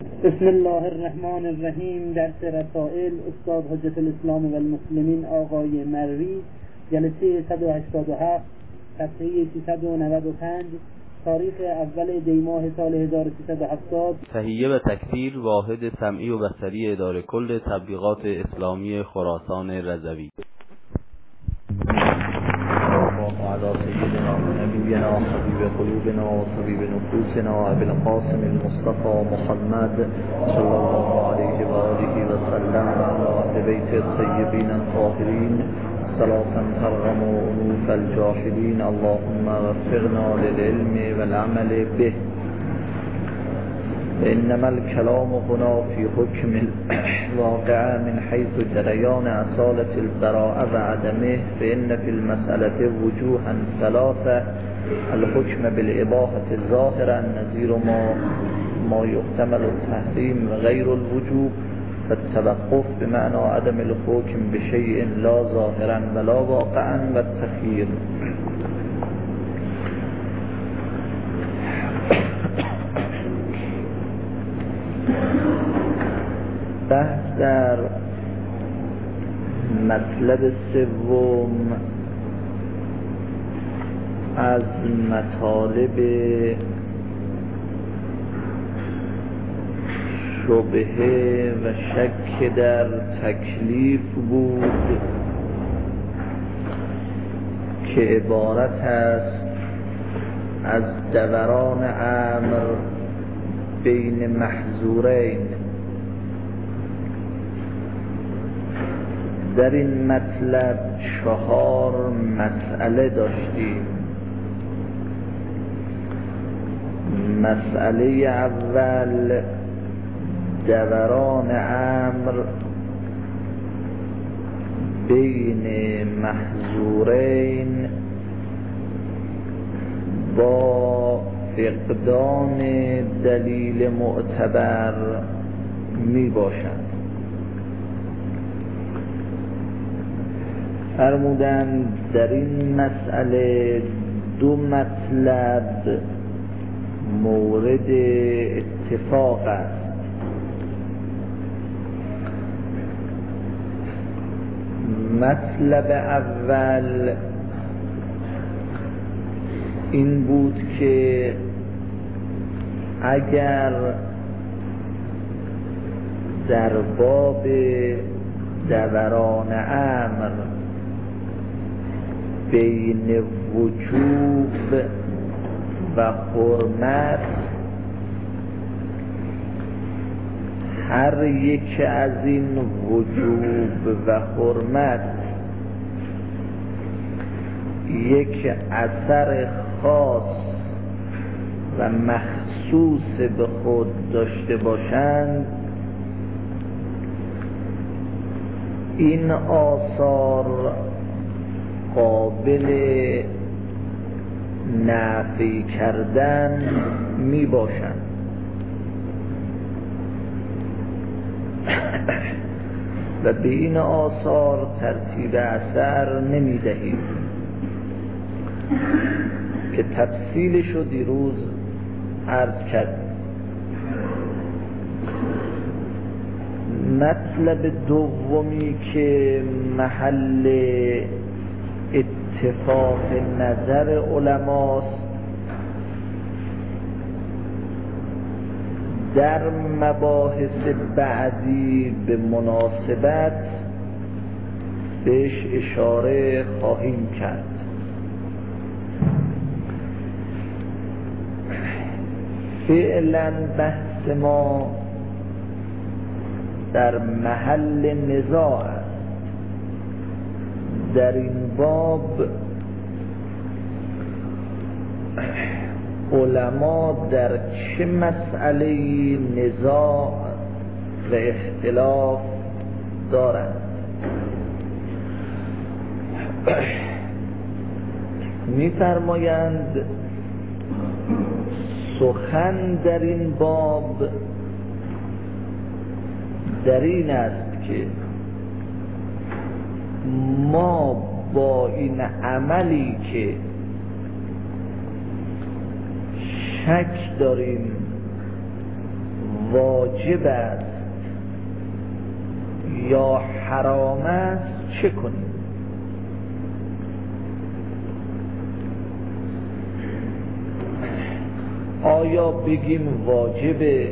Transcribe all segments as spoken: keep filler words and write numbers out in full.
بسم الله الرحمن الرحیم. درس رسائل استاد حجت الاسلام و المسلمین آقای مروی، جلسه صد و هشتاد و هفت، صفحه سیصد و نود و پنج، تاریخ اول دی ماه سال هزار و سیصد و هفتاد. تهیه و تکثیر واحد سمعی و بصری اداره کل تبلیغات اسلامی خراسان رضوی. وعلى سيدنا ونبينا وحبيب قلوبنا وطبيب نفوسنا أبي القاسم المصطفى محمد صلى الله عليه وآله وسلم وعلى أهل بيته الطيبين الطاهرين صلاة ترغم أنوف الجاهلين. اللهم وفقنا للعلم والعمل به. إنما الكلام هنا في حكم الواقع من حيث جريان أصالة البراءة وعدمه، فإن في المسألة وجوها ثلاثة: الحكم بالإباحة الظاهرة النظير ما ما يحتمل التحريم وغير الوجوب، فالتوقف بمعنى عدم الحكم بشيء لا ظاهرا ولا واقعا، والتخيير. بحث در مطلب سوم از مطالب شبهه و شک در تکلیف بود که عبارت است از دوران امر بین محظورین. در این مطلب چهار مسئله داشتیم. مسئله اول دوران امر بین محظورین با فقدان دلیل معتبر می باشد. فرمودند در این مسئله دو مطلب مورد اتفاق است. مطلب اول این بود که اگر در باب دوران امر بین وجوب و حرمت هر یک از این وجوب و حرمت یک اثر خاص و مخصوص به خود داشته باشند، این آثار قابل نفی کردن می باشند و به این آثار ترتیب اثر نمی دهید که تفصیلش رو دیروز عرض کرد. مطلب دومی که محل اتفاق نظر علماست در مباحث بعدی به مناسبت بهش اشاره خواهیم کرد. فعلا بحث ما در محل نزاع است. در این باب علما در چه مسئله نزاع و اختلاف دارند؟ می‌فرمایند سخن در این باب در این است که ما با این عملی که شک داریم واجب است یا حرام است چه کنیم؟ آیا بگیم واجبه،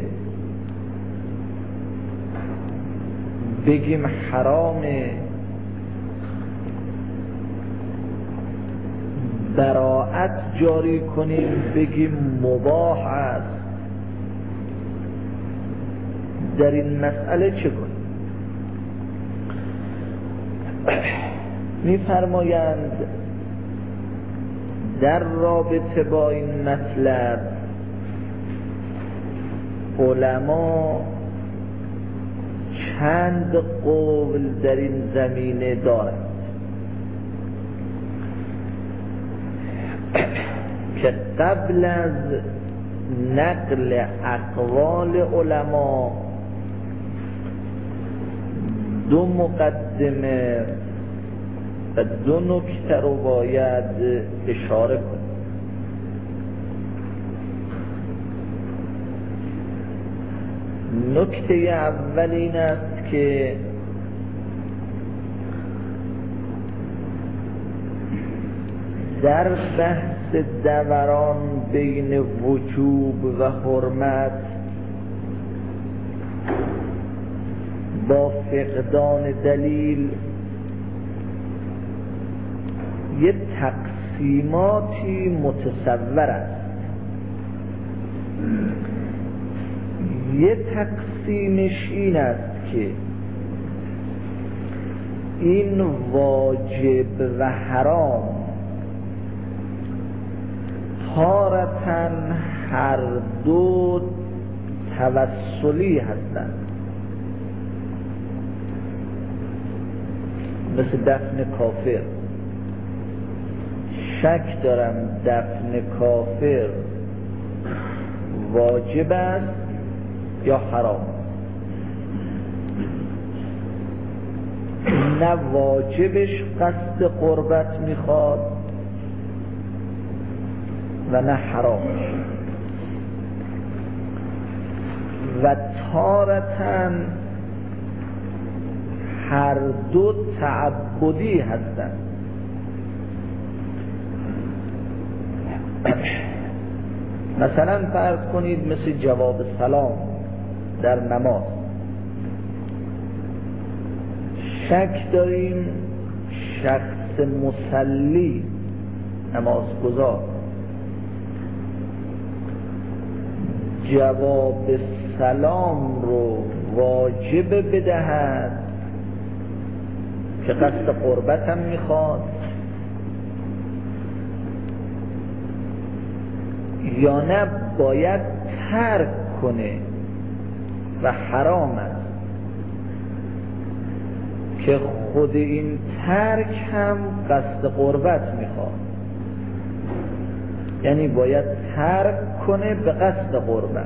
بگیم حرامه، براءت جاری کنیم بگیم مباح است؟ در این مسئله چه کنیم؟ می‌فرمایند در رابطه با این مطلب علما چند قول در این زمینه دارند که قبل از نقل اقوال علما دو مقدمه و دو نکته رو باید اشاره کنیم. نکته اول این است که در بحث دوران بین وجوب و حرمت با فقدان دلیل یه تقسیماتی متصور است. یه تقسیمش این است که این واجب و حرام تارةً هر دو توسلی هستند، مثل دفن کافر. شک دارم دفن کافر واجب است یا حرام. نه واجبش قصد قربت میخواد و نه حرامش، و تارةً هر دو تعبدی هستند. مثلا فرض کنید مثل جواب سلام در نماز، شک داریم شخص مصلی نمازگزار جواب سلام رو واجب بدهد که قصد قربت هم میخواد، یا نه باید ترک کنه و حرام است که خود این ترک هم قصد قربت میخواد، یعنی باید ترک کنه به قصد قربت.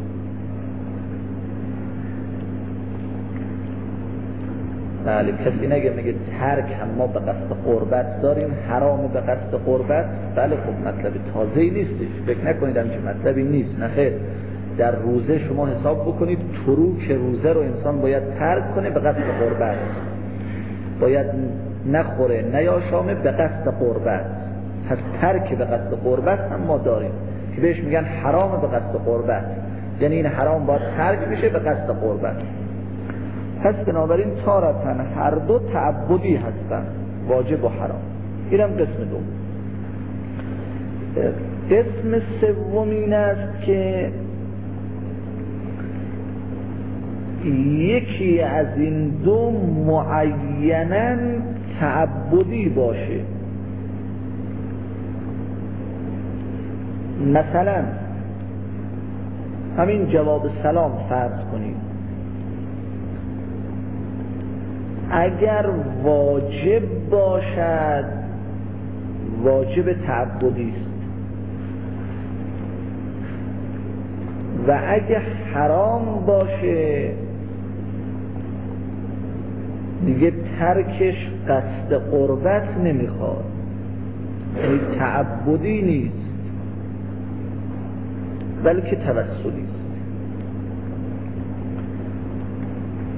بله، کسی نگه میگه ترک هم ما به قصد قربت داریم، حرام به قصد قربت. بله خب مطلب تازه‌ای نیستش، فکر نکنید همچین مطلبی نیست. نه خیر، در روزه شما حساب بکنید تروک روزه رو انسان باید ترک کنه به قصد قربت، باید نخوره نیاشامه به قصد قربت. پس ترک به قصد قربت هم ما داریم که بهش میگن حرام به قصد قربت، یعنی این حرام باید ترک بشه به قصد قربت. پس بنابراین تارةً هر دو تعبدی هستند، واجب و حرام. اینم قسم دوم. قسم سوم این است که یکی از این دو معیناً تعبدی باشه. مثلا همین جواب سلام فرض کنید، اگر واجب باشد واجب تعبدی است، و اگر حرام باشه دیگه ترکش قصد قربت نمیخواد، یعنی تعبدی نیست بلکه توسلی است.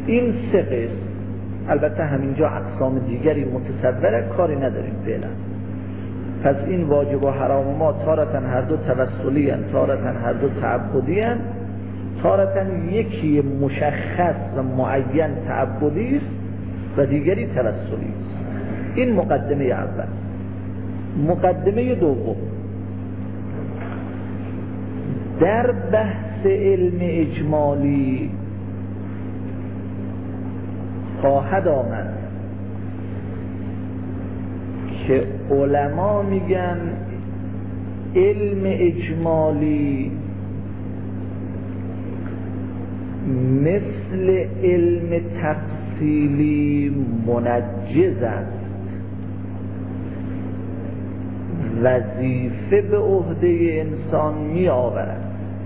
این سه قسم، البته همینجا اقسام دیگری متصوره، کاری نداریم فعلا. پس این واجب و حرام ما تارتاً هر دو توسلی هستند، تارتاً هر دو تعبدی هستند، تارتاً یکی مشخص و معین تعبدی است و دیگری توسلی است. این مقدمه اول. مقدمه دوم، در بحث علم اجمالی خواهد آمد که علما میگن علم اجمالی مثل علم تفصیلی منجز است، وظیفه به عهده انسان می آورد.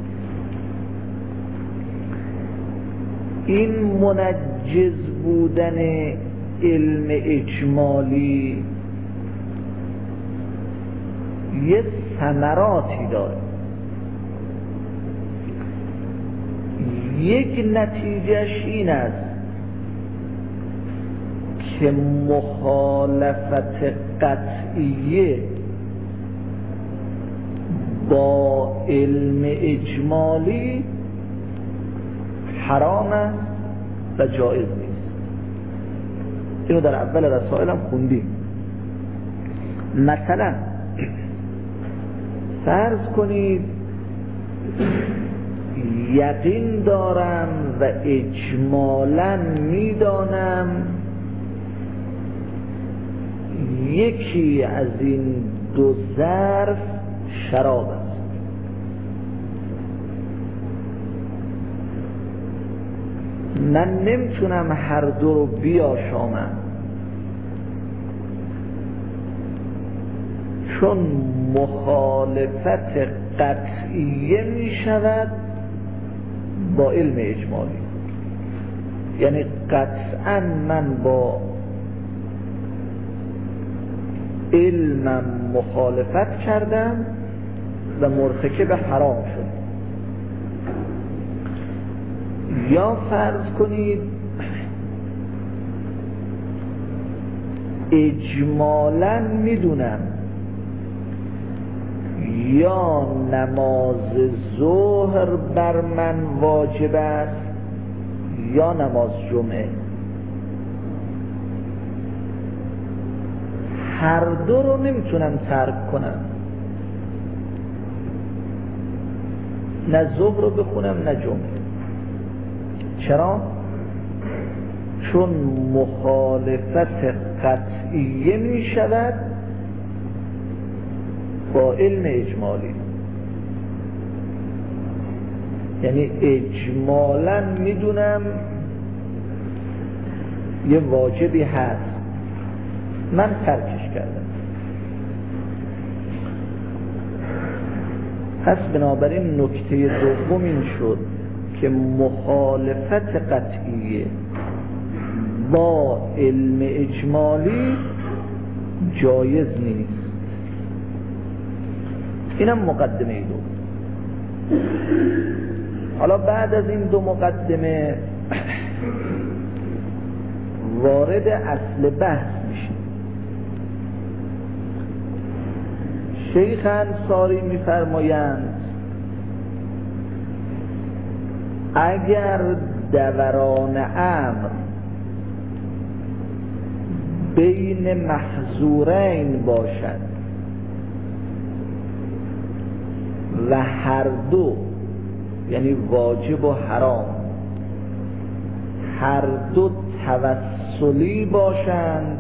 این منجز بودن علم اجمالی یه ثمراتی داره. یک نتیجهش این است که مخالفت قطعیه با علم اجمالی حرام است و جایز نیست. اینو در اول رسائل هم خوندیم. مثلا فرض کنید یقین دارم و اجمالاً میدانم یکی از این دو ظرف شراب است. من نمیتونم هر دو رو بیاشامم، چون مخالفت قطعیه می شود با علم اجمالی. یعنی قطعا من با علمم مخالفت کردم و مرتکب حرام شد. یا فرض کنید اجمالاً میدونم یا نماز ظهر بر من واجب است یا نماز جمعه، هر دو رو نمیتونم ترک کنم، نه ظهر رو بخونم نه جمعه. چرا؟ چون مخالفت قطعیه می شود با علم اجمالی. یعنی اجمالاً میدونم یه واجبی هست، من ترکش کردم. پس بنابراین نکته دوم این شد که مخالفت قطعیه با علم اجمالی جایز نیست. اینم مقدمه دو. حالا بعد از این دو مقدمه وارد اصل بحث میشیم. شیخ انصاری میفرمایند اگر دوران امر بین محظورین باشد و هر دو، یعنی واجب و حرام، هر دو توسلی باشند،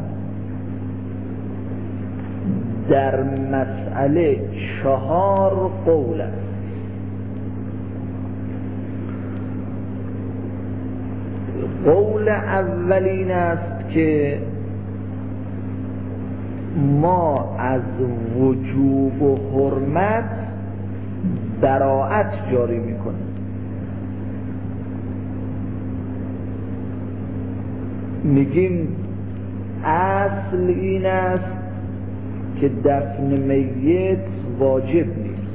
در مسئله چهار قول است. قول اولین است که ما از وجوب و حرمت براءت جاری میکنیم. میگیم اصل این است که دفن میت واجب نیست.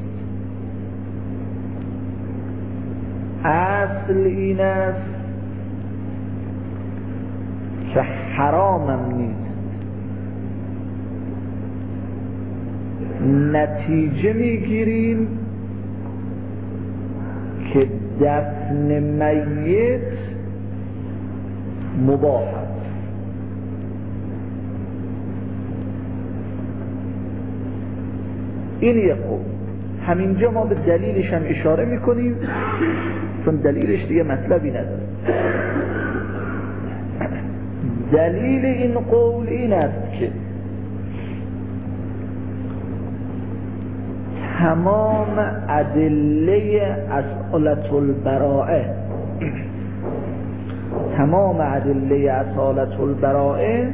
اصل این است که حرامم نیست، نتیجه میگیریم که دفن میت مباح است. این یک قول. همینجا ما به دلیلش هم اشاره میکنیم چون دلیلش دیگه مطلبی نداره. دلیل این قول این است که تمام ادله اصالت البراءه تمام ادله اصالت البراءه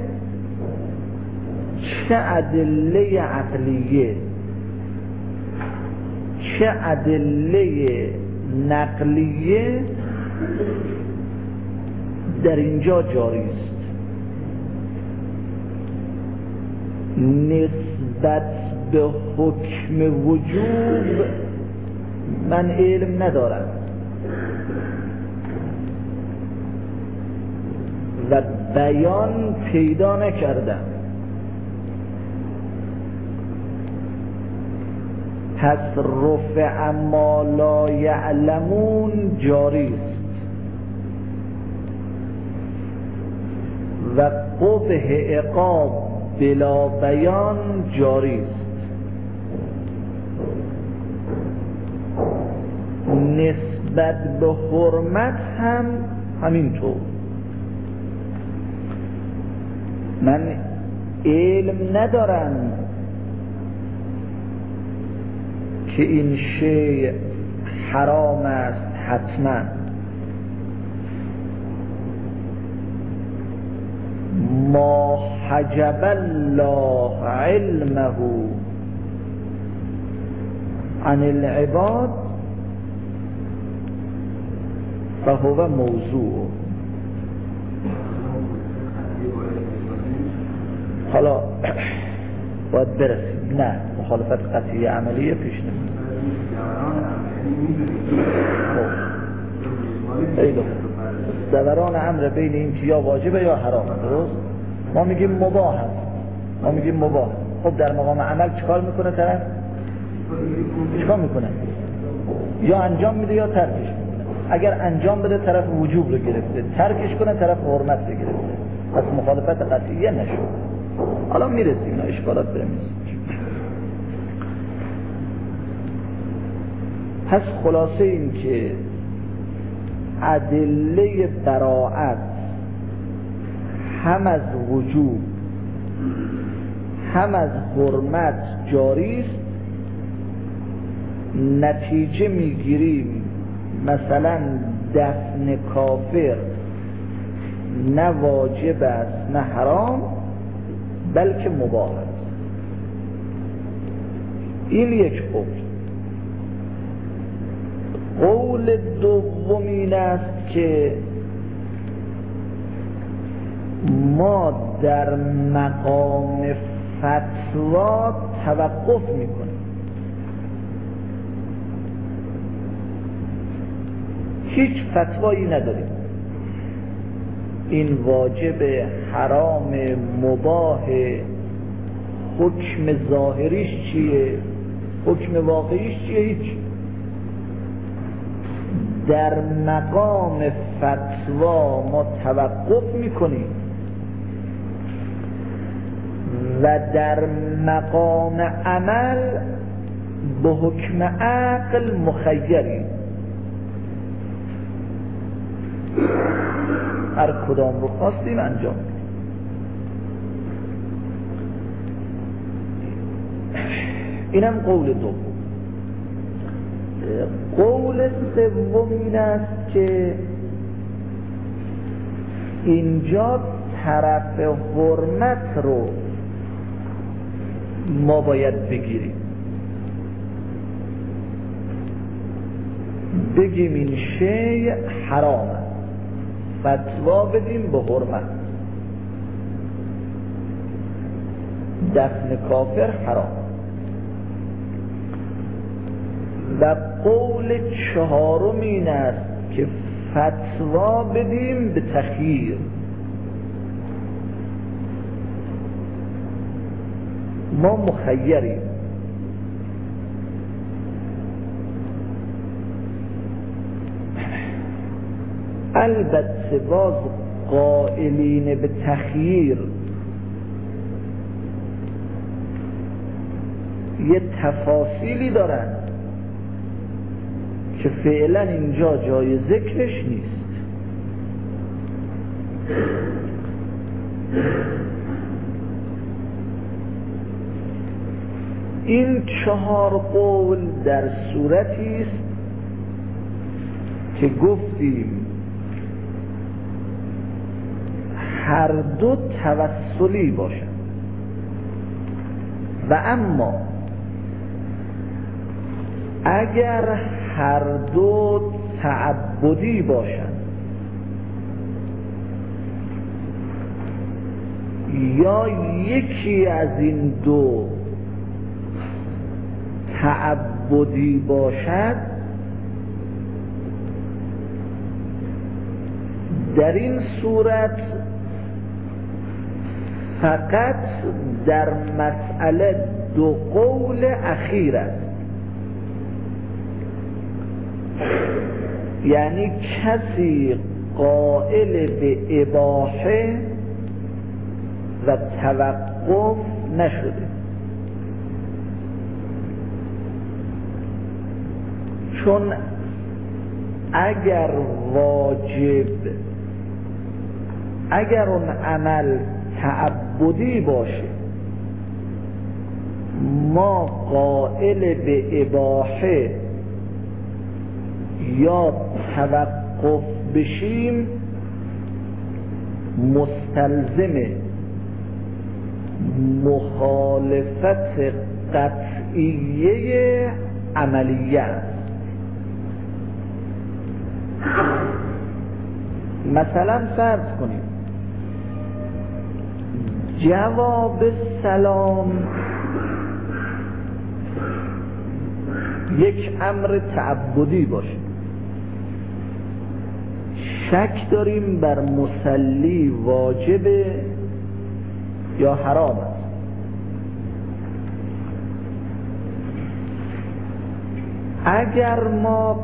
چه ادله عقلیه چه ادله نقلیه در اینجا جاری است. نسبت به حکم وجوب من علم ندارم و بیان پیدا نکردم، پس رفع ما لا یعلمون جاری است و قبح عقاب بلا بیان جاری است. نسبت به حرمت هم همینطور. من علم ندارم که این شیء حرام است حتما، ما حجب الله علمه عن العباد فهو موضوع. حالا باید برسیم. نه، مخالفت قطعی عملیه پیش نمید. خیلی دوران امر بین این که یا واجبه یا حرامه. درست؟ ما میگیم مباح هست، ما میگیم مباح. خب در مقام عمل چیکار میکنه طرف؟ چیکار میکنه؟ یا انجام میده یا ترکش میکنه. اگر انجام بده طرف وجوب رو گرفته، ترکش کنه طرف حرمت رو گرفته، پس مخالفت قطعیه نشد. حالا میرسیم نه اشکالات برمیزیم. پس خلاصه این که ادله براءت هم از وجوب هم از حرمت جاری است. نتیجه میگیریم مثلا دفن کافر نه واجب است نه حرام بلکه مباح است. این یک قول. قول دوم این است که ما در مقام فتوا توقف میکنیم. هیچ فتوایی نداریم این واجب، حرام، مباح، حکم ظاهریش چیه، حکم واقعیش چیه، هیچ. در مقام فتوا ما توقف میکنیم و در مقام عمل به حکم عقل مخیریم. هر کدام رو خواستیم انجام. اینم قول دوم. قول سوم این است که اینجا طرف حرمت رو ما باید بگیریم، بگیم این شیء حرامه، فتوا بدیم به حرمت. دفن کافر حرام. و قول چهارم این است که فتوا بدیم به تخییر. ما مخیریم. البته باز قائلین به تخییر یه تفاصیلی دارن که فعلا اینجا جای ذکرش نیست. این چهار قول در صورتی است که گفتیم هر دو توسلی باشند و اما اگر هر دو تعبدی باشند یا یکی از این دو تعبدی باشد، در این صورت فقط در مسئله دو قول اخیر است. یعنی کسی قائل به اباحه و توقف نشده، چون اگر واجب اگر اون عمل تعبدی باشه ما قائل به اباحه یا توقف بشیم مستلزم مخالفت قطعیه عملیه است. مثلا فرض کنیم جواب سلام یک امر تعبدی باشه، شک داریم بر مصلی واجب یا حرام است. اگر ما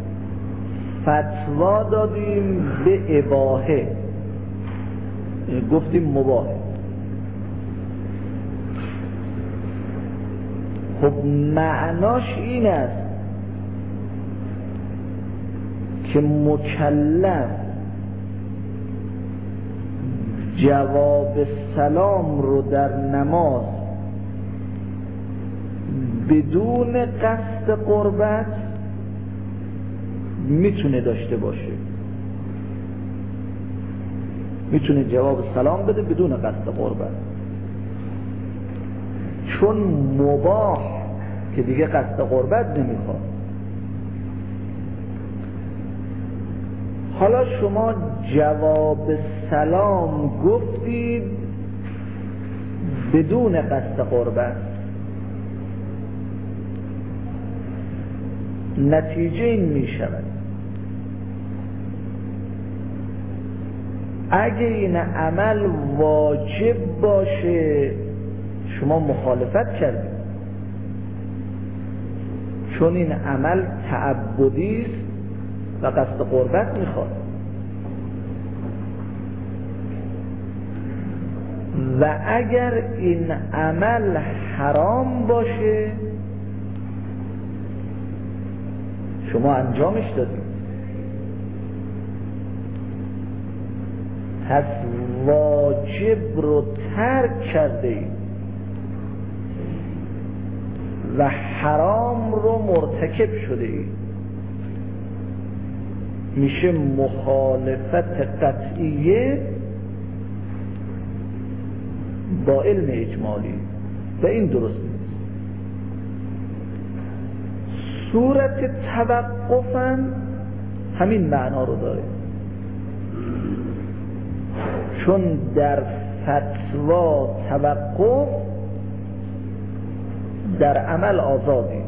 فتوا دادیم به اباحه، گفتیم مباحه، خب معناش این است که مکلف جواب سلام رو در نماز بدون قصد قربت میتونه داشته باشه، میتونه جواب سلام بده بدون قصد قربت، چون مباح که دیگه قصد قربت نمیخواد. حالا شما جواب سلام گفتید بدون قصد قربت، نتیجه این می شود اگه این عمل واجب باشه شما مخالفت کردید، چون این عمل تعبدی است و قصد قربت میخواد. و اگر این عمل حرام باشه شما انجامش دادید، پس واجب رو ترک کرده اید و حرام رو مرتکب شده اید، میشه مخالفت قطعیه با علم اجمالی و این درست نیست. صورت توقفاً همین معنا رو داره، چون در فتوا توقف در عمل آزادی،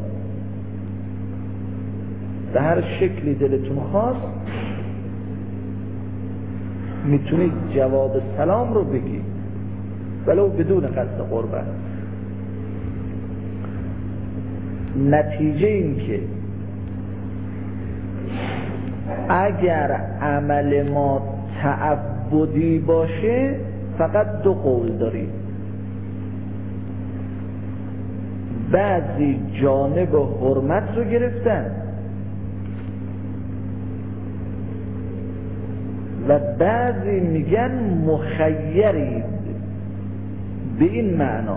به هر شکلی دلتون خواست میتونید جواب سلام رو بگید ولو بدون قصد قربت. نتیجه این که اگر عمل ما تعبدی باشه فقط دو قول داریم. بعضی جانب حرمت رو گرفتن و بعضی میگن مخیرید، به این معنا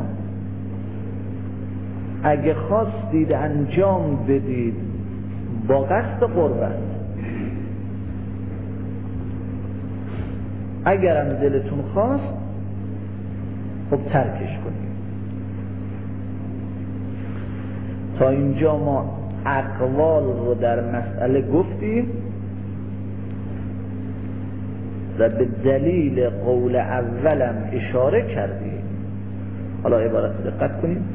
اگه خواستید انجام بدید با قصد قربت، اگرم دلتون خواست خب ترکش کنید. تا اینجا ما اقوال رو در مسئله گفتیم و به دلیل قول اولم اشاره کردیم. حالا عبارت دقت کنیم.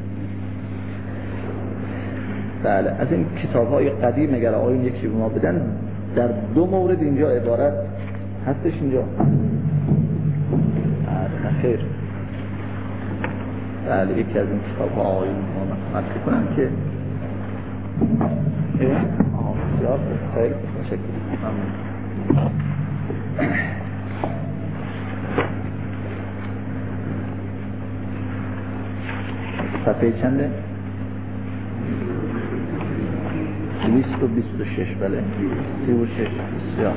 بله، از این کتاب های قدیم اگر آقایون یکی به ما بدن، در دو مورد اینجا عبارت هستش. اینجا بله خیر، بله یکی از این کتاب ها آقایون ما مطرح کنم که آها بسیار خیر، متشکرم، ممنون. صفحه چنده؟ دویست و بیست و شش. بله سی و شش. بسیار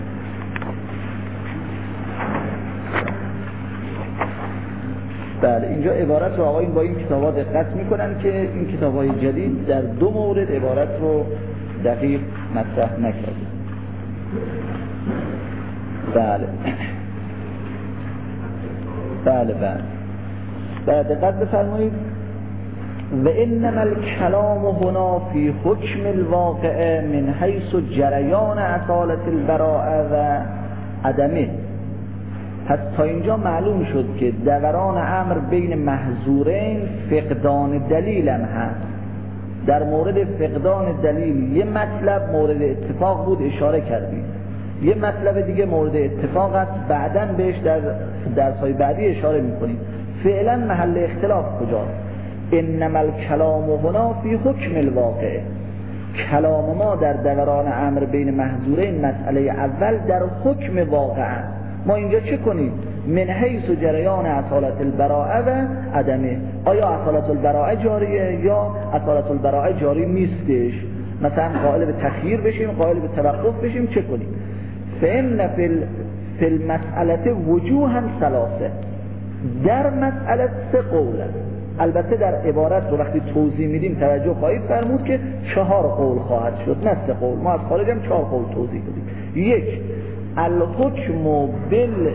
بله. اینجا عبارت رو آقایون با این کتاب ها دقت میکنن که این کتاب های جدید در دو مورد عبارت رو دقیق مطرح نکرده. بله بله بله بله دقت بفرمایید. و انما الکلام هنا فی حکم الواقع من حیث جریان اصالت البراءه و عدمه. پس تا اینجا معلوم شد که دوران امر بین محظورین فقدان دلیل هم هست. در مورد فقدان دلیل یه مطلب مورد اتفاق بود، اشاره کردیم. یه مطلب دیگه مورد اتفاق است، بعداً بهش در درس‌های بعدی اشاره می‌کنیم. فعلا محل اختلاف کجاست؟ انما الکلام هنا فی حکم الواقع. کلام ما در دوران امر بین محظورین مسئله اول در حکم واقع است. ما اینجا چه کنیم؟ من حیث جریان اصالت البراءه و عدمه. آیا اصالت البراءه جاریه یا اصالت البراءه جاری نیستش؟ مثلا قائل به تخییر بشیم، قائل به توقف بشیم، چه کنیم؟ فإن فی المسئله وجوها ثلاثه. در مسئله سه قول است. البته در عبارت رو وقتی توضیح میدیم توجه خواهید فرمود که چهار قول خواهد شد، نه سه قول. ما از خارج هم چهار قول توضیح دادیم. یک، الحکم بال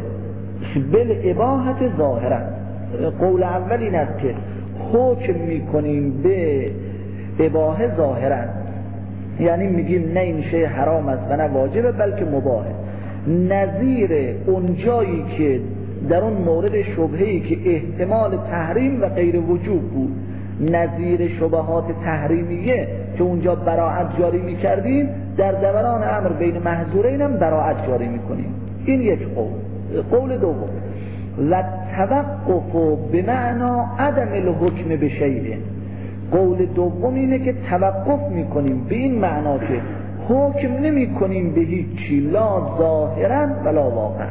بالاباحه ظاهرا. قول اول این است که حکم میکنیم به اباحه ظاهرا، یعنی میگیم نه این شی حرام است و نه واجبه بلکه مباحه. نظیر اون جایی که در اون مورد شبهه‌ای که احتمال تحریم و غیر وجوب بود، نظیر شبهات تحریمیه که اونجا براعت جاری میکردیم، در دوران امر بین محظورین هم براعت جاری میکنیم. این یک قول. قول دوم، و توقف به معنا عدم الحکم به شیء. قول دوم اینه که توقف میکنیم به این معنا که حکم نمیکنیم به هیچی، لا ظاهرا ولا واقعا.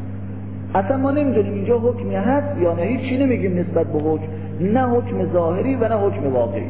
اصلا ما نمیدونیم اینجا حکمی هست یا نه، هیچی نمیگیم نسبت به حکم، نه حکم ظاهری و نه حکم واقعی.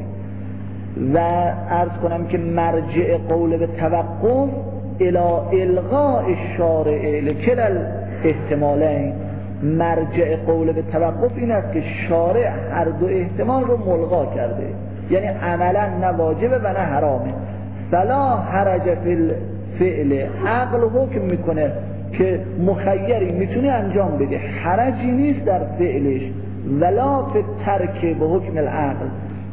و عرض کنم که مرجع قول به توقف الی الغاء الشارع لکل الاحتمالین. مرجع قول به توقف این است که شارع هر دو احتمال رو ملغا کرده، یعنی عملا نه واجبه و نه حرامه. فلا حرج فی الفعل. عقل حکم میکنه که مخیری میتونه انجام بده، حرجی نیست در فعلش. ولا فی ترک به حکم العقل.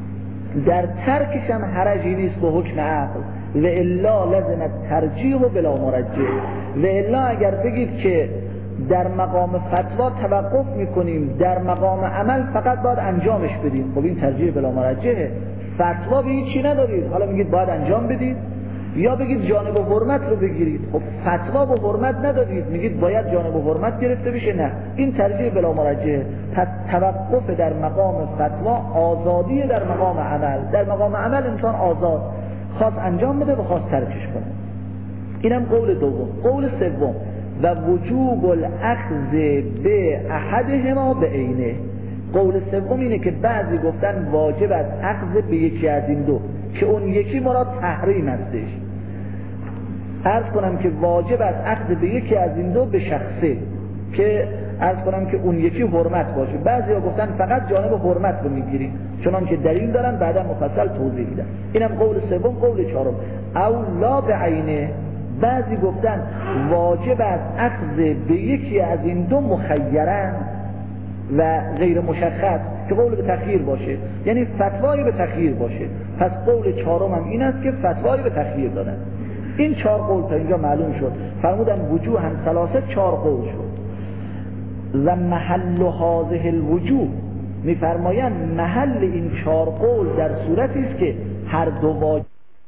در ترکش هم حرجی نیست به حکم عقل. و الا لازم ترجیح و بلا مرجح. و الا اگر بگید که در مقام فتوا توقف میکنیم، در مقام عمل فقط باید انجامش بدیم، خب این ترجیح بلا مرجحه. فتوا به هیچی ندارید، حالا میگید باید انجام بدید. یا بگید جانب حرمت رو بگیرید. خب فتوا به حرمت ندادید، میگید باید جانب حرمت گرفته بشه. نه، این ترجیح بلا مرجحه. پس توقف در مقام فتوا آزادی در مقام عمل. در مقام عمل انسان آزاد، خواست انجام بده و خواست ترکش کنه. اینم قول دوم. قول سوم و وجوب الاخذ به احدهما به عینه. قول سوم اینه که بعضی گفتن واجب است اخذ به یکی از این دو، که اون یکی مراد تحریم هستش. عرض کنم که واجب است اخذ به یکی از این دو به شخصه، که عرض کنم که اون یکی حرمت باشه. بعضی ها گفتن فقط جانب حرمت رو میگیریم، چنان که دلیل دارن بعدا مفصل توضیح میدن. اینم قول سوم. قول چهارم او لا به عینه. بعضی گفتن واجب است اخذ به یکی از این دو مخیرن و غیر مشخص، که قول به تخییر باشه، یعنی فتوای به تخییر باشه. پس قول چهارم هم این است که فتوای به تخییر دادن. این چهار قول تا اینجا معلوم شد. فرمودن وجوه هم ثلاثه، چهار قول شد. و محل هذه الوجوه، میفرمایند محل این چهار قول در صورتی است که هر دو واجب.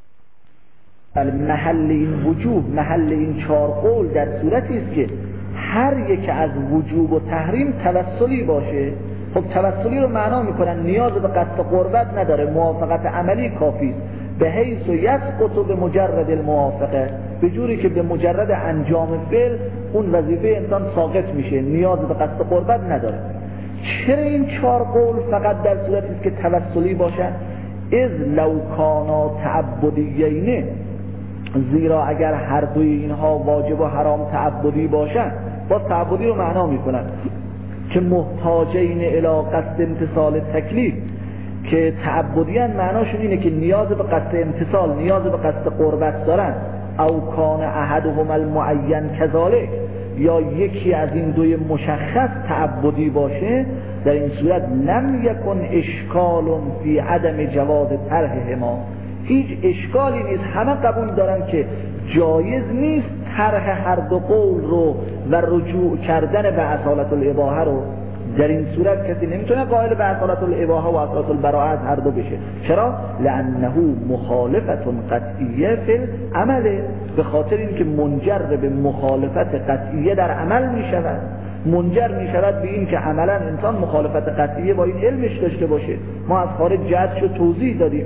محل این وجوب، محل این چهار قول در صورتی است که هر یک از وجوب و تحریم توسلی باشه. خب توسلی رو معنا میکنن نیاز به قصد قربت نداره، موافقت عملی کافی است. به حیث یسقط به مجرد الموافقه، به جوری که به مجرد انجام فعل اون وظیفه انسان ساقط میشه، نیاز به قصد قربت نداره. چرا این چهار قول فقط در صورتی است که توسلی باشن؟ اذ لو کانا تعبدیین، زیرا اگر هر دوی اینها واجب و حرام تعبدی باشن، باز تعبدی رو معنا میکنن که محتاجین الی قصد امتثال تکلیف، که تعبدیان معناشون اینه که نیاز به قصد امتثال، نیاز به قصد قربت دارن. او کان احدهم المعین کذالک، یا یکی از این دوی مشخص تعبدی باشه، در این صورت لم یکن اشکال فی عدم جواز طرحهما، هیچ اشکالی نیست، همه قبول دارن که جایز نیست طرح هر دو قول رو و رجوع کردن به اصالت الاباحه رو. در این صورت کسی نمیتونه قائل به اصالت الاباحه و اصالت البراءه هر دو بشه. چرا؟ لانه مخالفت قطعیه فی العمل، به خاطر اینکه منجر به مخالفت قطعیه در عمل میشود. منجر میشود به این که عملا انسان مخالفت قطعیه با این علمش داشته باشه. ما از خارج جهتشو توضیح دادیم.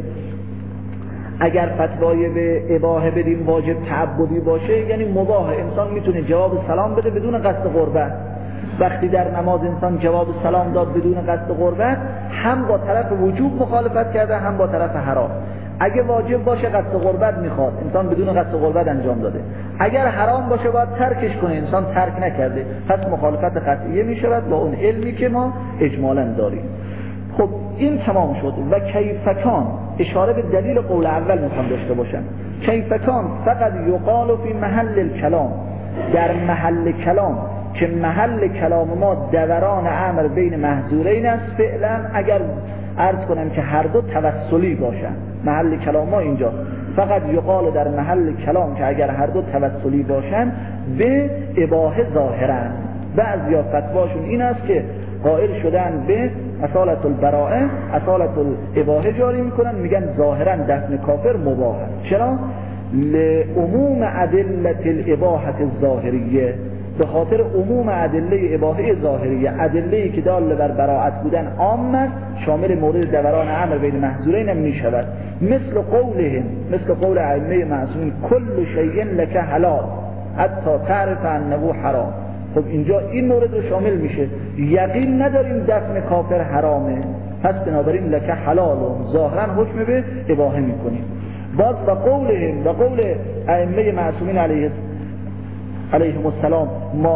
اگر فتوای به اباحه بدیم واجب تعبدی باشه، یعنی مباح، انسان میتونه جواب سلام بده بدون قصد قربت. وقتی در نماز انسان جواب سلام داد بدون قصد قربت، هم با طرف وجوب مخالفت کرده، هم با طرف حرام. اگه واجب باشه قصد قربت میخواد، انسان بدون قصد قربت انجام داده. اگر حرام باشه باید ترکش کنه، انسان ترک نکرده، پس مخالفت قطعیه میشود با اون علمی که ما اجمالاً داریم. خب این تمام شد. و کیفکان، اشاره به دلیل قول اول میخوام داشته باشم. کیفکان فقط یقال فی محل الکلام، در محل کلام، که محل کلام ما دوران امر بین محظورین است فعلا. اگر عرض کنم که هر دو توسلی باشن، محل کلام ما اینجا فقط یقال در محل کلام که اگر هر دو توسلی باشن به اباحه ظاهرن. بعضیا فتواشون این است که قائل شدن به اصالت البراءه، اصالت الاباحه جاری میکنن، میگن ظاهرا دفن کافر مباح. چرا؟ لعموم ادله الاباحه الظاهریه، به خاطر عموم ادله اباحه ظاهریه، ادله‌ای که دال بر براءت بودن عام است، شامل مورد دوران امر بین محظورین هم میشود. مثل قولهم، مثل قول ائمه معصومین کل شیء لک حلال حتی تعرف انه حرام. خب اینجا این مورد رو شامل میشه. یقین نداریم دفن کافر حرامه، پس بنابراین لک حلال و ظاهرا حکم به اباحه میکنیم. باز و قولهم، و قول ائمه معصومین علیه علیهم السلام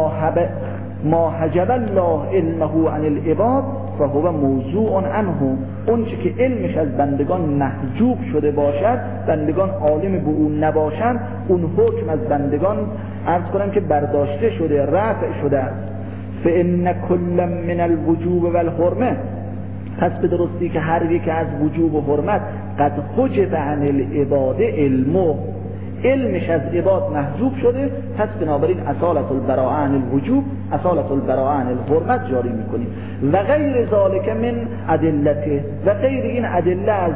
ما حجب الله علمه عن العباد فهو موضوع عنه، اون چه که علمش از بندگان محجوب شده باشد، بندگان عالم به اون نباشند، اون حکم از بندگان عرض کنم که برداشته شده، رفع شده است. فإن كل من الوجوب والحرمه، پس به درستی که هر یک از وجوب و حرمت قد حجب عن العباد علمه، علمش از عباد محجوب شده، پس بنابراین اصالت البراءه عن الوجوب، اصالت البراءه عن الحرمت جاری میکنیم. و غیر ذالک من ادلته، و غیر این ادله از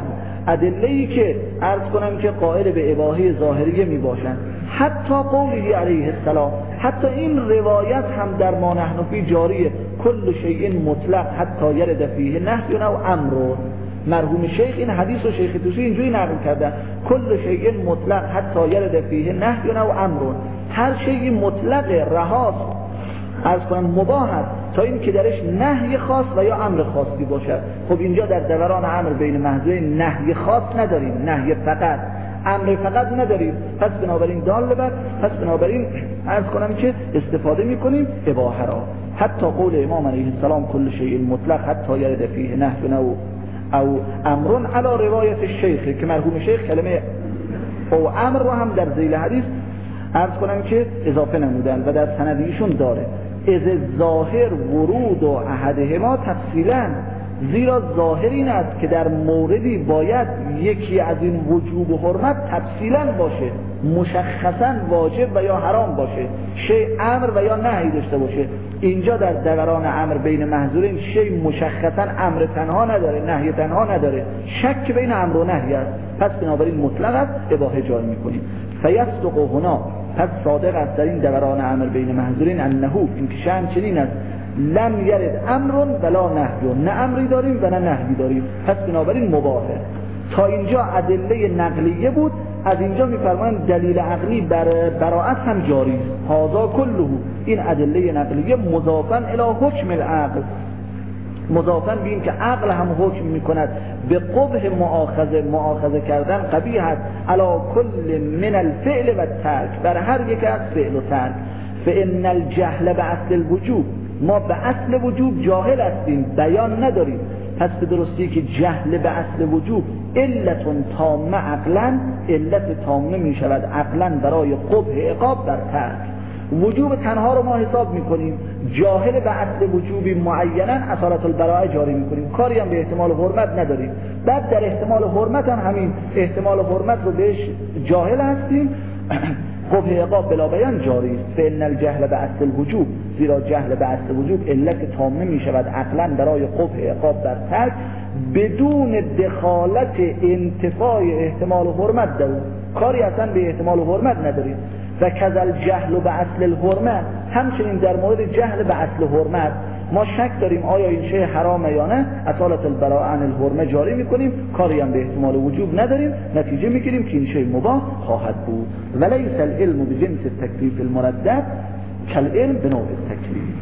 ادله‌ای که عرض کنم که قائل به اباحه ظاهریه می باشند. حتی قوله علیه السلام، حتی این روایت هم در ما نحن فی جاریه، کل شیء مطلق حتی یرد فیه نهی او امر. مرحوم شیخ این حدیث و شیخ توسی اینجوری نقل کردن، کل شیء مطلق حتی یرد فیه نهی او امر. هر شیء مطلق رهاست، عرض کنم مباح است تا این که درش نهی خاص و یا امر خاصی باشد. خب اینجا در دوران امر بین محذورین نهی خاص نداریم، نهی فقط، امر فقط نداریم. پس بنابراین دال بر، پس بنابراین عرض کنم که استفاده میکنیم اباحه را. حتی قول امام علیه السلام کل شیء مطلق حتی یرد فیه نهی او او امر علی روایت الشیخ، که مرحوم شیخ کلمه او امر رو هم در ذیل حدیث عرض کنم که اضافه نمودن و در سندیشون داره. از ظاهر ورود و احدهما تفصیلا، زیرا ظاهر این است که در موردی باید یکی از این وجوب و حرمت تفصیلا باشه، مشخصا واجب و یا حرام باشه، شی امر و یا نهی داشته باشه. اینجا در دوران امر بین محذورین شی مشخصا امر تنها نداره، نهی تنها نداره، شک بین امر و نهی است. پس بنابراین مطلق است، اباحه جاری میکنیم. فیصدق هنا، پس صادق است در این دوران امر بین محذورین انه، این که شأن چنین است، لم یرد امر ولا نهی، نه امری داریم و نه نهی داریم، پس بنابراین مباحه. تا اینجا ادله نقلیه بود، از اینجا میفرمایند دلیل عقلی بر براءت هم جاری است. هذا کله، این ادله نقلیه مضافا الی حکم العقل، مضافا به این که عقل هم حکم میکند به قبح مؤاخذه، مؤاخذه کردن قبیح است، علی کل من الفعل و الترک، بر هر یک از فعل و ترک. فان الجهل باصل الوجوب، ما به اصل وجوب جاهل هستیم، بیان نداریم. پس به درستی که جهل به اصل وجوب علت تامه عقلا، علت تامه می شود عقلا برای قبح عقاب بر ترک. وجوب تنها رو ما حساب میکنیم، جاهل به اصل وجوبی معینا اصالت البراءه جاری میکنیم، کاری هم به احتمال حرمت نداریم. بعد در احتمال حرمت هم همین، احتمال حرمت رو بهش جاهل هستیم، قبح عقاب بلا بیان جاری است. فان الجهل به اصل الوجوب، زیرا جهل به اصل وجوب علت تامه می شود عقلا برای قبح عقاب بر ترک، بدون دخالت انتفاع احتمال حرمت در اون، کاری اصلا به احتمال حرمت نداریم. و کذل جهل به اصل الحرمت، همچنین در مورد جهل به اصل حرمت ما شک داریم آیا این شی حرامه یا نه، اصالت البراءه عن الحرمه جاری میکنیم، کاری هم به احتمال وجوب نداریم، نتیجه میگیریم که این شی مباح خواهد بود. ولیس العلم بجنس التکلیف المردد کالعلم بنوع التکلیف.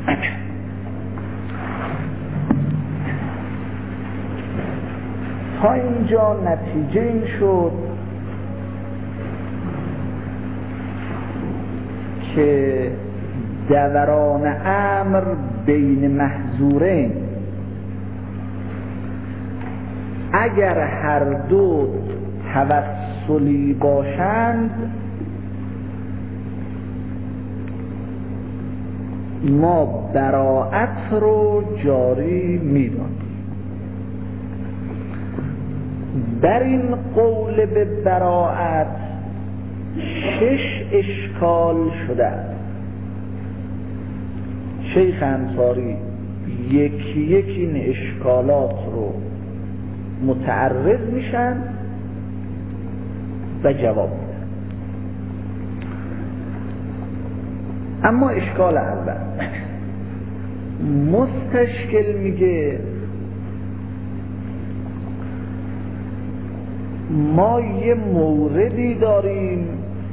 تا اینجا نتیجه این شد که دوران امر بین محذورین اگر هر دو توسلی باشند ما براءت رو جاری می‌دانیم. بر این قول به براءت شش اشکال شده. شیخ انصاری یکی یکی این اشکالات رو متعرض میشن و جواب میدن. اما اشکال اول، مستشکل میگه ما یه موردی داریم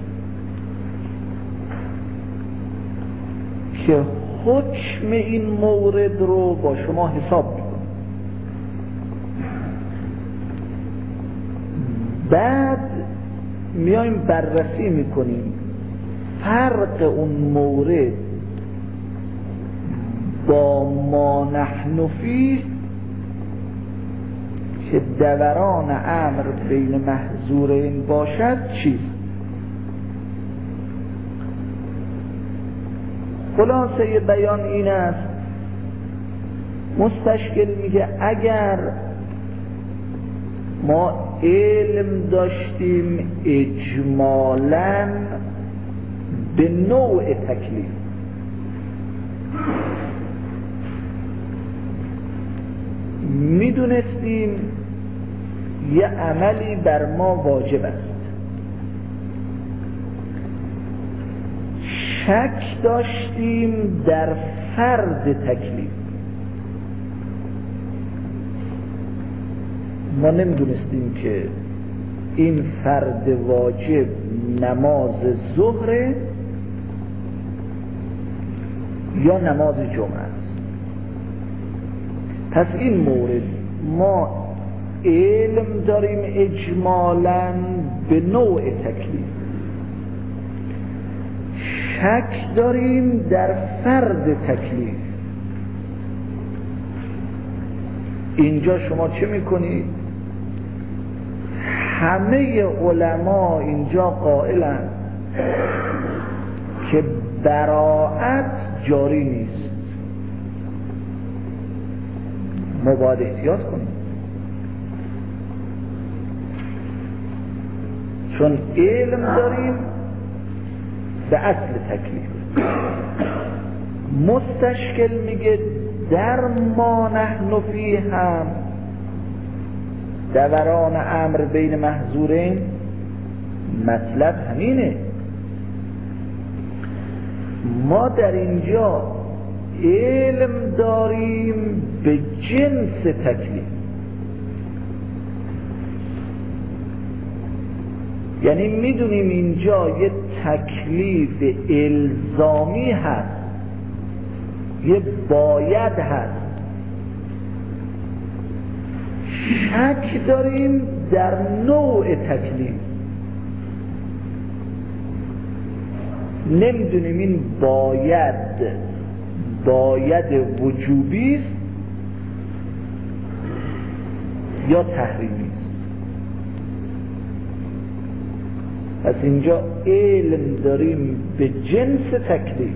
که حکم این مورد رو با شما حساب میکنیم، بعد میایم بررسی میکنیم فرق اون مورد با ما نحن فیه که دوران امر بین محذورین باشد چیست. خلاصه بیان این است، مستشکل میگه اگر ما علم داشتیم اجمالاً به نوع تکلیف، میدونستیم یه عملی بر ما واجب است. شک داشتیم در فرض تکلیف. ما نمیدونستیم که این فرض واجب نماز ظهر یا نماز جمعه است. پس این مورد ما علم داریم اجمالاً به نوع تکلیف، شک داریم در فرض تکلیف. اینجا شما چه میکنید؟ همه علما اینجا قائلند که براءت جاری نیست. ما باید احتیاط کنیم، چون علم داریم به اصل تکلیف. مستشکل میگه در ما نحن فی هم دوران امر بین محظورین، مطلب همینه. ما در اینجا علم داریم به جنس تکلیف، یعنی میدونیم اینجا یه تکلیف الزامی هست، یه باید هست. شک داریم در نوع تکلیف، نمیدونیم این باید باید وجوبی است یا تحریمی است. پس اینجا علم داریم به جنس تکلیف،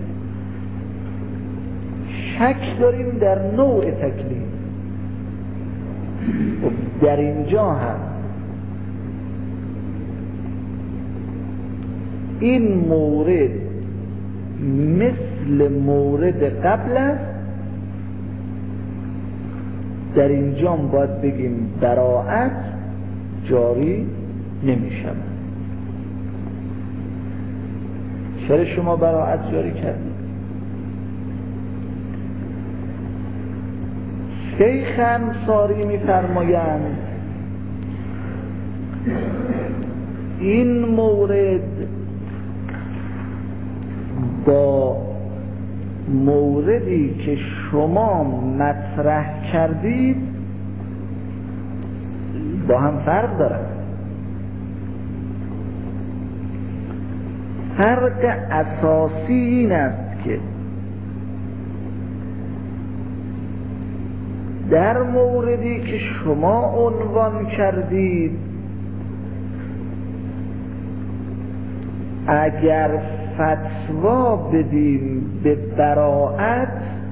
شک داریم در نوع تکلیف. و در اینجا هم این مورد مثل مورد قبل است. در اینجا هم باید بگیم براءت جاری نمی شود. چرا شما براءت جاری کردید؟ شیخ انصاری می فرمایند این مورد با موردی که شما مطرح کردید با هم فرق دارد. فرق اساسی این است که در موردی که شما عنوان کردید اگر فتوا بدیم به براءت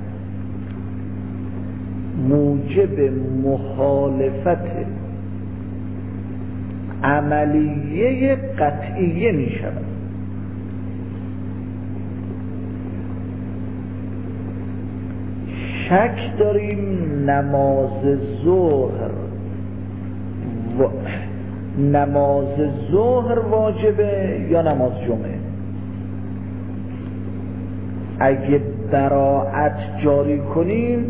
موجب مخالفت عملیه قطعیه می شود. شک داریم نماز ظهر و نماز ظهر واجبه یا نماز جمعه. اگه براءت جاری کنیم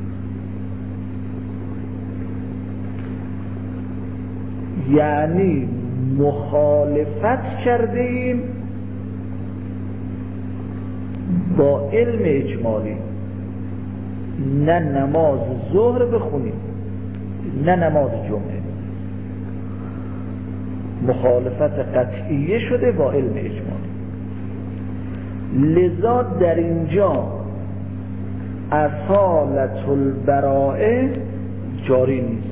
یعنی مخالفت کرده ایم با علم اجمالی. نه نماز ظهر بخونیم نه نماز جمعه، مخالفت قطعیه شده با علم اجمالی. لذا در اینجا اصالت البراءه جاری نیست.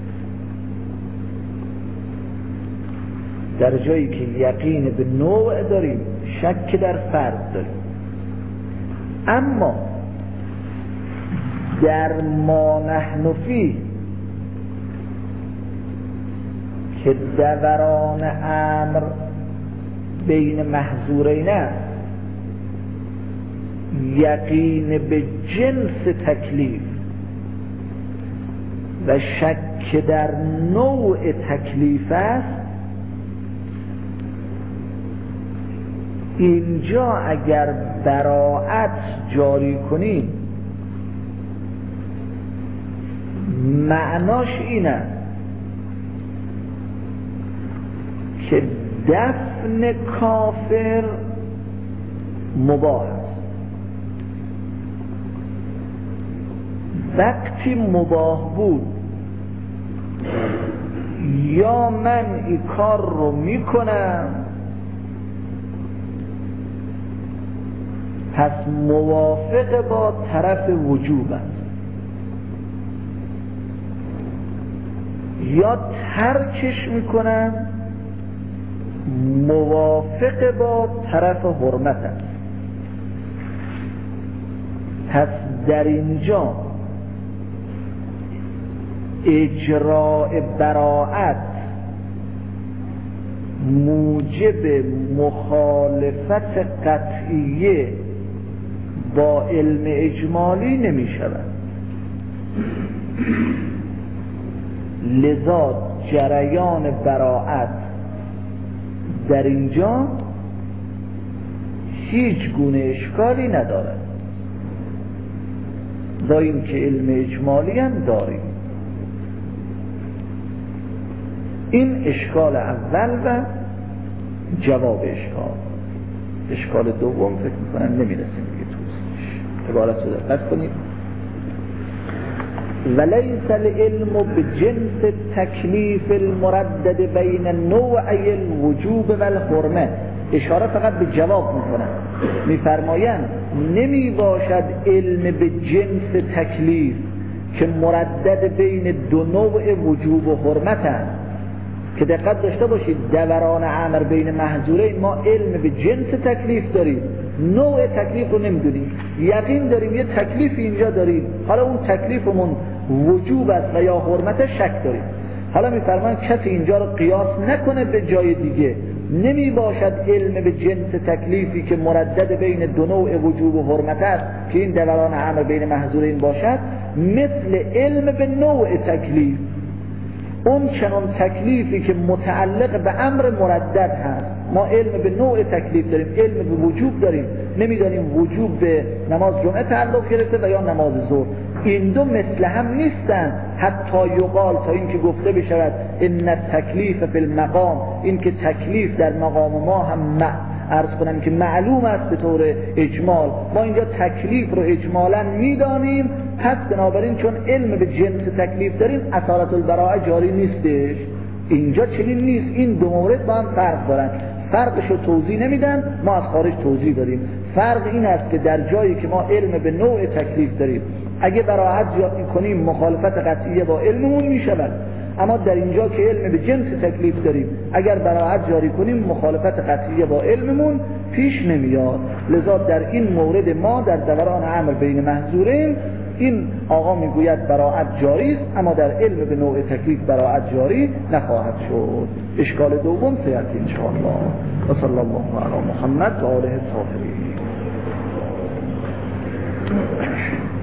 در جایی که یقین به نوع داریم، شک در فرد داریم. اما در ما نحن فیه که دوران امر بین محظورین است، یقین به جنس تکلیف و شک که در نوع تکلیف است، اینجا اگر براءت جاری کنیم معناش این است که دفن کافر مباح است. وقتی مباح بود یا من این کار رو میکنم، پس موافق با طرف وجوب است، یا ترکش میکنم موافق با طرف حرمت است. پس در اینجا اجراء براءت موجب مخالفت قطعیه با علم اجمالی نمی شود. لذا جریان براءت در اینجا هیچ گونه اشکالی ندارد، با اینکه علم اجمالی هم داریم. این اشکال اول و جواب اشکال. اشکال دوم فکر میکنم نمیرسیم دیگه توش. عبارت رو دقت کنید. ولیس العلم بجنس تکلیف المردد بین نوعی الوجوب و الحرمه. اشاره فقط به جواب میکنن، میفرمایند نمی باشد علم به جنس تکلیف که مردد بین دو نوع وجوب و حرمت هست. که دقت داشته باشید دوران امر بین محظورین ما علم به جنس تکلیف داریم، نوع تکلیف رو نمیدونیم. یقین داریم یه تکلیف اینجا داریم، حالا اون تکلیفمون وجوب است و یا حرمت شک داریم. حالا میفرمان کسی اینجا رو قیاس نکنه به جای دیگه. نمی باشد علم به جنس تکلیفی که مردد بین دو نوع وجوب و حرمت است که این دوران امر بین محظورین باشد، مثل علم به نوع تکلیف، اون چنان تکلیفی که متعلق به امر مردد هست. ما علم به نوع تکلیف داریم، علم به وجوب داریم، نمیدانیم وجوب به نماز جمعه تعلق گرفته و یا نماز ظهر. این دو مثل هم نیستن. حتی یقال تا این که گفته بشود ان التکلیف فی المقام، این که تکلیف در مقام ما هم عرض کنم که معلوم است به طور اجمال. ما اینجا تکلیف رو اجمالا میدانیم، پس بنابراین چون علم به جنس تکلیف داریم اصالت البراءه جاری نیستش. اینجا چنین نیست. این دو مورد با هم فرق دارن، فرقش رو توضیح نمیدن، ما از خارج توضیح داریم. فرق این است که در جایی که ما علم به نوع تکلیف داریم اگه براءت جاری کنیم مخالفت قطعیه با علممون میشود، اما در اینجا که علم به جنس تکلیف داریم اگر براءت جاری کنیم مخالفت قطعیه با علممون پیش نمیاد. لذا در این مورد ما در دوران امر بین محظورین این آقا میگوید براءت جاری است، اما در علم به نوع تکلیف براءت جاری نخواهد شد. اشکال دوم سیاتی ان شاء الله. و صلی الله علی محمد و آله الطاهرین.